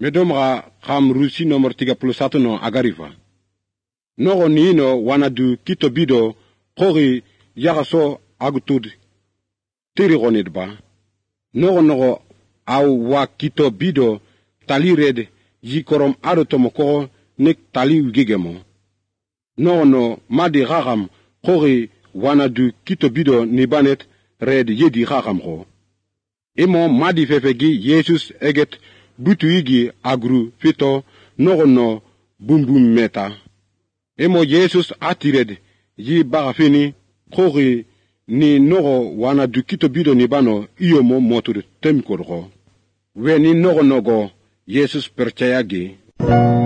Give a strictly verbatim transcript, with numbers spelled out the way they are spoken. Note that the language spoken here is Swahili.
Medomra kam rusi nomor tiga puluh satu no agariva. Nogo niino wanadu kito bido kori yagaso agutud tirigonidba. Nogo nogo au wa kito bido tali red yikorom ado tomoko nek tali wigigemo. Nogo no madi gagam kori wanadu kito bido nibanet red yedi gagam ko. Imo madi fefegi Yesus eget butu igi agru fito nogo no bumbum meta. Emo Yesus atired yi bagafini kori ni nogo wana du kito bido ni bano iyo mo motur temkorgo. We ni nogo nogo Yesus percaya gi.